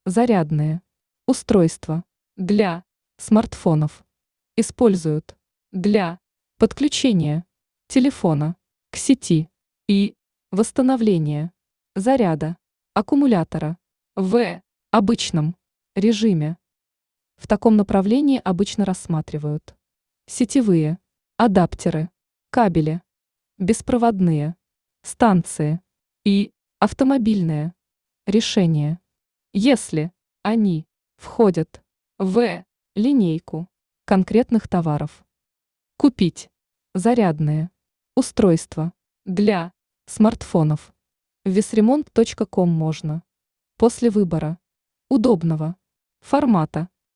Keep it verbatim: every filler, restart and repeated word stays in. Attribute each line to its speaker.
Speaker 1: зарядные устройства для смартфонов используют для подключения телефона к сети и восстановления заряда аккумулятора в обычном режиме. В таком направлении обычно рассматривают сетевые адаптеры, кабели, беспроводные станции и автомобильные решения, если они входят в линейку конкретных товаров. Купить зарядные устройства для смартфонов в весремонт точка ком можно после выбора удобного формата